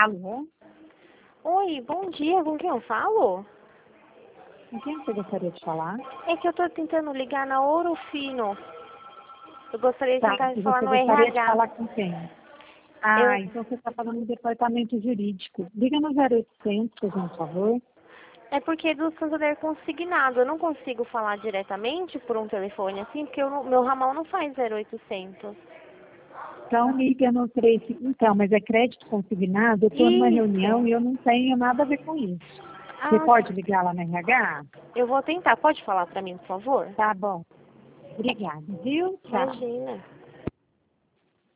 Alô? Oi, bom dia, com quem eu falo? Com quem você gostaria de falar? É que eu tô tentando ligar na Ouro Fino. Eu gostaria de Tá, tentar e falar você no gostaria de RH. falar com quem? Eu, Então você está falando no departamento jurídico. Liga no 0800, fazendo favor. é porque do Santander consignado, eu não consigo falar diretamente por um telefone assim, porque meu ramal não faz 0800. Então liga no 3... Então, mas é crédito consignado, eu estou numa reunião Isso. e eu não tenho nada a ver com isso. Você Ah, pode ligar lá no RH? eu vou tentar. Pode falar pra mim, por favor? Tá bom. Obrigada, viu? Tchau. Imagina.